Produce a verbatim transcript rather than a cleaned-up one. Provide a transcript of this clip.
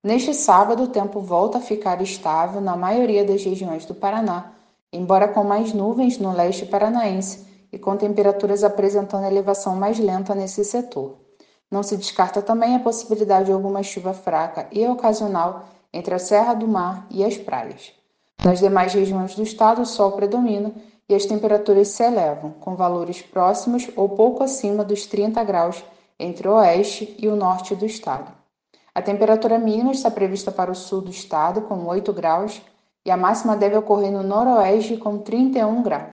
Neste sábado, o tempo volta a ficar estável na maioria das regiões do Paraná, embora com mais nuvens no leste paranaense e com temperaturas apresentando elevação mais lenta nesse setor. Não se descarta também a possibilidade de alguma chuva fraca e ocasional entre a Serra do Mar e as praias. Nas demais regiões do estado, o sol predomina e as temperaturas se elevam, com valores próximos ou pouco acima dos trinta graus entre o oeste e o norte do estado. A temperatura mínima está prevista para o sul do estado, com oito graus, e a máxima deve ocorrer no noroeste, com trinta e um graus.